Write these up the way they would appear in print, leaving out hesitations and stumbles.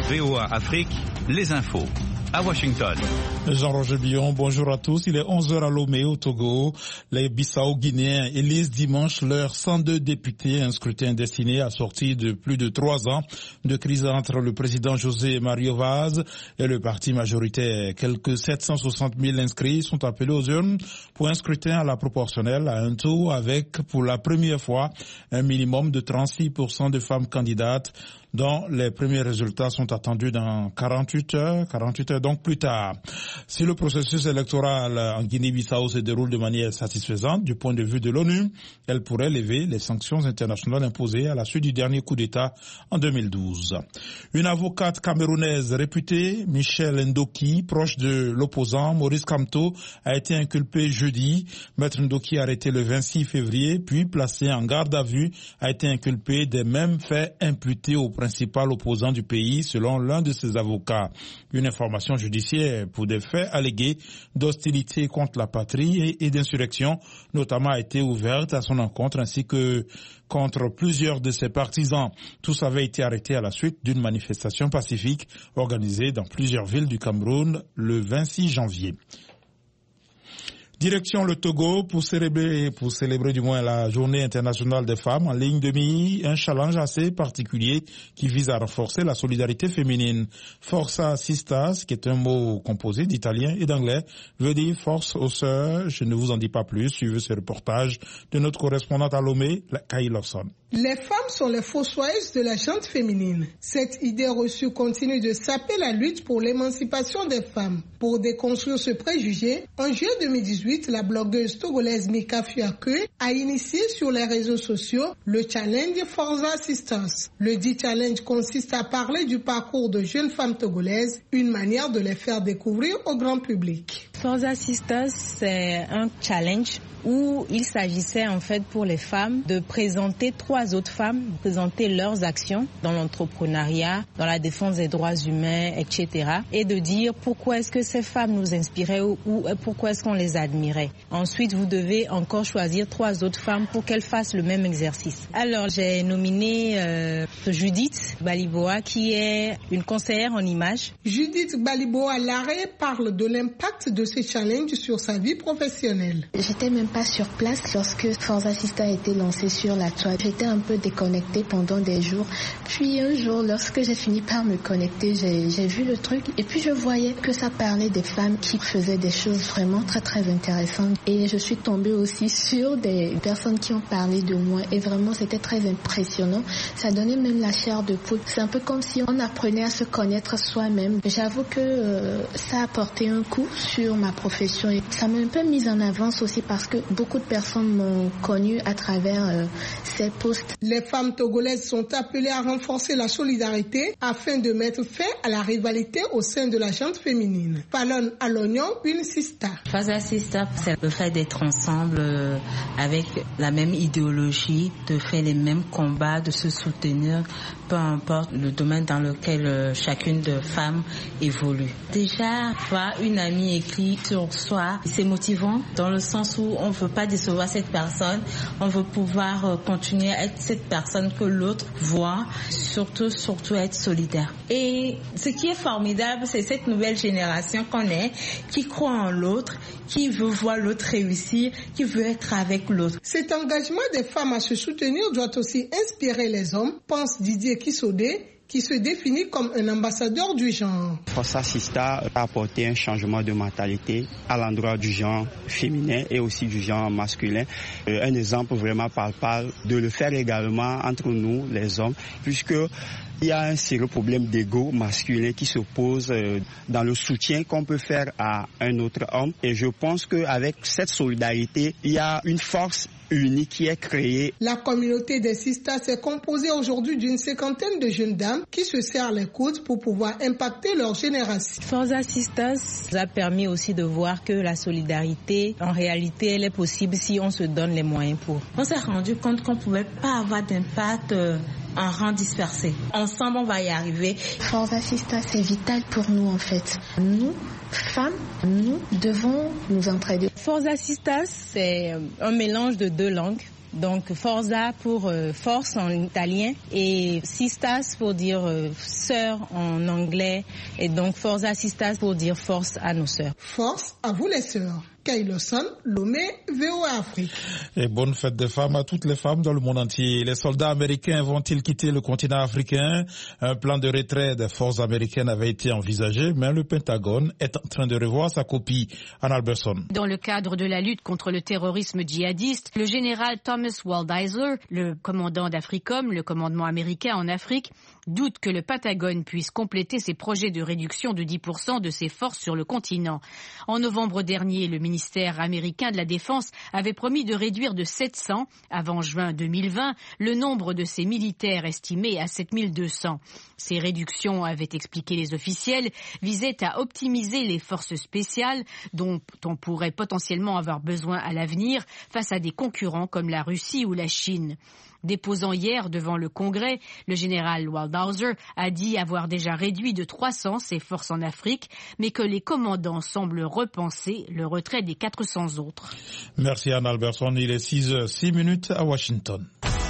VOA Afrique, les infos. À Washington. Jean-Roger Billon, bonjour à tous. Il est 11h à Lomé, au Togo. Les Bissau-Guinéens élisent dimanche leurs 102 députés, un scrutin destiné à sortir de plus de 3 ans de crise entre le président José Mario Vaz et le parti majoritaire. Quelques 760 000 inscrits sont appelés aux urnes pour un scrutin à la proportionnelle à un tour avec, pour la première fois, un minimum de 36% de femmes candidates, dont les premiers résultats sont attendus dans 48 heures donc plus tard. Si le processus électoral en Guinée-Bissau se déroule de manière satisfaisante du point de vue de l'ONU, elle pourrait lever les sanctions internationales imposées à la suite du dernier coup d'État en 2012. Une avocate camerounaise réputée, Michelle Ndoki, proche de l'opposant Maurice Kamto, a été inculpée jeudi. Maître Ndoki, arrêté le 26 février, puis placé en garde à vue, a été inculpé des mêmes faits imputés au principal opposant du pays, selon l'un de ses avocats. Une information judiciaire pour des faits allégués d'hostilité contre la patrie et d'insurrection, notamment, a été ouverte à son encontre, ainsi que contre plusieurs de ses partisans. Tous avaient été arrêtés à la suite d'une manifestation pacifique organisée dans plusieurs villes du Cameroun le 26 janvier. Direction le Togo pour célébrer du moins la Journée internationale des femmes en ligne de mire, un challenge assez particulier qui vise à renforcer la solidarité féminine. Forza Sistas, qui est un mot composé d'italien et d'anglais, veut dire force aux sœurs. Je ne vous en dis pas plus. Suivez ce reportage de notre correspondante à Lomé, Kay Lawson. Les femmes sont les fossoyeuses de la gente féminine. Cette idée reçue continue de saper la lutte pour l'émancipation des femmes. Pour déconstruire ce préjugé, en juillet 2018, la blogueuse togolaise Mika Fiacke a initié sur les réseaux sociaux le challenge Forza Sisters. Le dit challenge consiste à parler du parcours de jeunes femmes togolaises, une manière de les faire découvrir au grand public. Forza Sisters, c'est un challenge où il s'agissait en fait pour les femmes de présenter 3 autres femmes, présenter leurs actions dans l'entrepreneuriat, dans la défense des droits humains, etc. Et de dire pourquoi est-ce que ces femmes nous inspiraient ou pourquoi est-ce qu'on les admirait. Ensuite, vous devez encore choisir 3 autres femmes pour qu'elles fassent le même exercice. Alors, j'ai nominé Judith Baliboa, qui est une conseillère en images. Judith Baliboa-Larré parle de l'impact de ce challenge sur sa vie professionnelle. J'étais même pas sur place lorsque Forza Sisters a été lancé sur la toile. J'étais un peu déconnectée pendant des jours. Puis un jour, lorsque j'ai fini par me connecter, j'ai vu le truc et puis je voyais que ça parlait des femmes qui faisaient des choses vraiment très très intéressantes. Et je suis tombée aussi sur des personnes qui ont parlé de moi et vraiment c'était très impressionnant. Ça donnait même la chair de poule. C'est un peu comme si on apprenait à se connaître soi-même. J'avoue que ça a porté un coup sur ma profession et ça m'a un peu mise en avance aussi parce que beaucoup de personnes m'ont connue à travers ces posts. Les femmes togolaises sont appelées à renforcer la solidarité afin de mettre fin à la rivalité au sein de la gente féminine. Fallon à l'oignon, une sista. Forza Sisters, c'est le fait d'être ensemble avec la même idéologie, de faire les mêmes combats, de se soutenir, peu importe le domaine dans lequel chacune de femmes évolue. Déjà, voir une amie écrire sur soi, c'est motivant dans le sens où on ne veut pas décevoir cette personne, on veut pouvoir continuer à être cette personne que l'autre voit, surtout être solidaire. Et ce qui est formidable, c'est cette nouvelle génération qu'on est, qui croit en l'autre, qui veut voir l'autre réussir, qui veut être avec l'autre. Cet engagement des femmes à se soutenir doit aussi inspirer les hommes, pense Didier Kissodé, qui se définit comme un ambassadeur du genre. Forza Sisters a apporté un changement de mentalité à l'endroit du genre féminin et aussi du genre masculin. Un exemple vraiment palpable de le faire également entre nous, les hommes, puisque il y a un sérieux problème d'ego masculin qui se pose dans le soutien qu'on peut faire à un autre homme. Et je pense qu'avec cette solidarité, il y a une force unique qui est créée. La communauté des sisters est composée aujourd'hui d'une 50aine de jeunes dames qui se serrent les coudes pour pouvoir impacter leur génération. Forza Sisters a permis aussi de voir que la solidarité, en réalité, elle est possible si on se donne les moyens pour. On s'est rendu compte qu'on ne pouvait pas avoir d'impact en rang dispersé. Ensemble, on va y arriver. Forza Sisters, c'est vital pour nous en fait. Nous, femmes, nous devons nous entraider. Forza Sisters, c'est un mélange de 2 langues. Donc Forza pour force en italien et Sistas pour dire sœur en anglais et donc Forza Sistas pour dire force à nos sœurs. Force à vous les sœurs. Kailosan, Lomé, VOA Afrique. Et bonne fête des femmes à toutes les femmes dans le monde entier. Les soldats américains vont-ils quitter le continent africain? Un plan de retrait des forces américaines avait été envisagé, mais le Pentagone est en train de revoir sa copie. Anne Alberson. Dans le cadre de la lutte contre le terrorisme djihadiste, le général Thomas Waldheiser, le commandant d'Africom, le commandement américain en Afrique, doute que le Pentagone puisse compléter ses projets de réduction de 10% de ses forces sur le continent. En novembre dernier, le ministère américain de la Défense avait promis de réduire de 700, avant juin 2020, le nombre de ses militaires estimé à 7200. Ces réductions, avaient expliqué les officiels, visaient à optimiser les forces spéciales dont on pourrait potentiellement avoir besoin à l'avenir face à des concurrents comme la Russie ou la Chine. Déposant hier devant le Congrès, le général Waldheiser a dit avoir déjà réduit de 300 ses forces en Afrique, mais que les commandants semblent repenser le retrait des 400 autres. Merci Anne Alberson, il est 6h06 à Washington.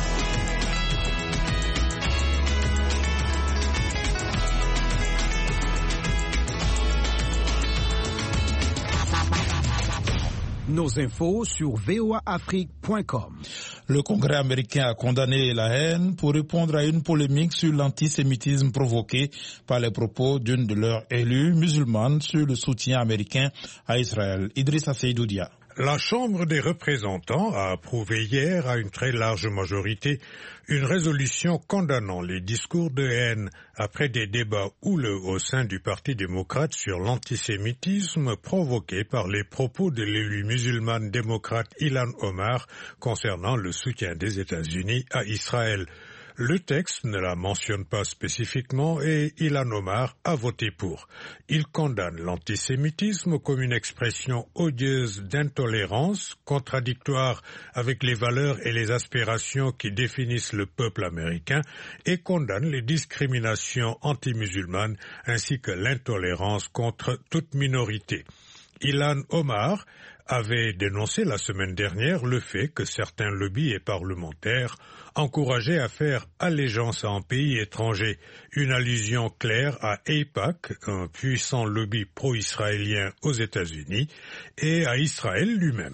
Nos infos sur voaafrique.com. Le Congrès américain a condamné la haine pour répondre à une polémique sur l'antisémitisme provoqué par les propos d'une de leurs élus musulmanes sur le soutien américain à Israël. Idrissa Seydoudia. La Chambre des représentants a approuvé hier à une très large majorité une résolution condamnant les discours de haine après des débats houleux au sein du Parti démocrate sur l'antisémitisme provoqué par les propos de l'élu musulmane démocrate Ilhan Omar concernant le soutien des États-Unis à Israël. Le texte ne la mentionne pas spécifiquement et Ilhan Omar a voté pour. Il condamne l'antisémitisme comme une expression odieuse d'intolérance, contradictoire avec les valeurs et les aspirations qui définissent le peuple américain et condamne les discriminations anti-musulmanes ainsi que l'intolérance contre toute minorité. Ilhan Omar avait dénoncé la semaine dernière le fait que certains lobbies et parlementaires encourageaient à faire allégeance à un pays étranger, une allusion claire à AIPAC, un puissant lobby pro-israélien aux États-Unis, et à Israël lui-même.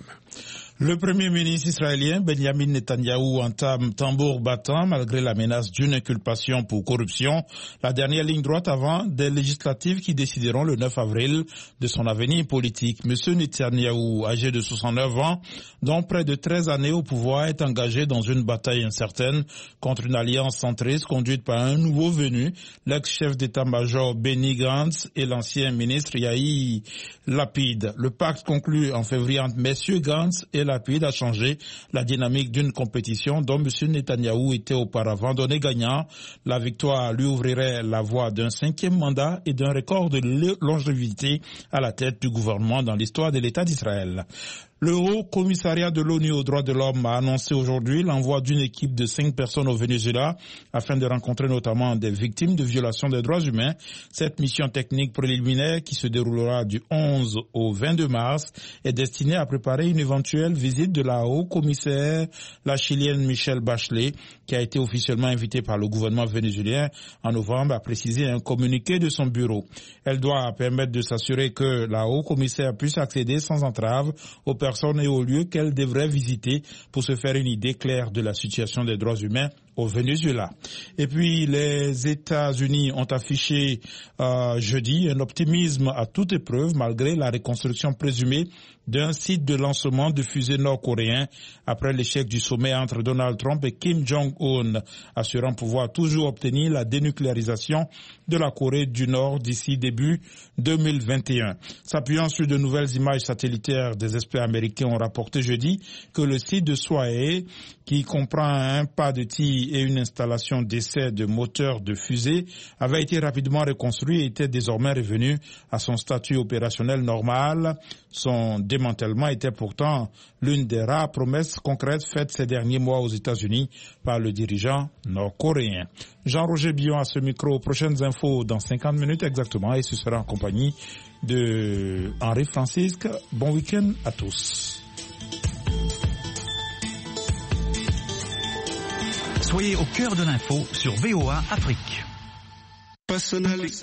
Le Premier ministre israélien Benjamin Netanyahou entame tambour battant malgré la menace d'une inculpation pour corruption, la dernière ligne droite avant des législatives qui décideront le 9 avril de son avenir politique. Monsieur Netanyahou, âgé de 69 ans, dont près de 13 années au pouvoir, est engagé dans une bataille incertaine contre une alliance centriste conduite par un nouveau venu, l'ex-chef d'état-major Benny Gantz et l'ancien ministre Yair Lapid. Le pacte conclu en février entre messieurs Gantz et Lapid a changé la dynamique d'une compétition dont M. Netanyahou était auparavant donné gagnant. La victoire lui ouvrirait la voie d'un 5e mandat et d'un record de longévité à la tête du gouvernement dans l'histoire de l'État d'Israël. Le Haut Commissariat de l'ONU aux droits de l'homme a annoncé aujourd'hui l'envoi d'une équipe de 5 personnes au Venezuela afin de rencontrer notamment des victimes de violations des droits humains. Cette mission technique préliminaire qui se déroulera du 11 au 22 mars est destinée à préparer une éventuelle visite de la Haut Commissaire, la Chilienne Michelle Bachelet, qui a été officiellement invitée par le gouvernement vénézuélien en novembre, a précisé un communiqué de son bureau. Elle doit permettre de s'assurer que la Haut Commissaire puisse accéder sans entrave aux personnes et aux lieux qu'elle devrait visiter pour se faire une idée claire de la situation des droits humains au Venezuela. Et puis les États-Unis ont affiché jeudi un optimisme à toute épreuve malgré la reconstruction présumée d'un site de lancement de fusées nord-coréens après l'échec du sommet entre Donald Trump et Kim Jong-un, assurant pouvoir toujours obtenir la dénucléarisation de la Corée du Nord d'ici début 2021. S'appuyant sur de nouvelles images satellitaires, des experts américains ont rapporté jeudi que le site de Sohae, qui comprend un pas de tir et une installation d'essai de moteurs de fusée, avait été rapidement reconstruit et était désormais revenu à son statut opérationnel normal. Son démantèlement était pourtant l'une des rares promesses concrètes faites ces derniers mois aux États-Unis par le dirigeant nord-coréen. Jean-Roger Billon à ce micro. Prochaines infos dans 50 minutes exactement et ce sera en compagnie de Henri Francisque. Bon week-end à tous. Soyez au cœur de l'info sur VOA Afrique.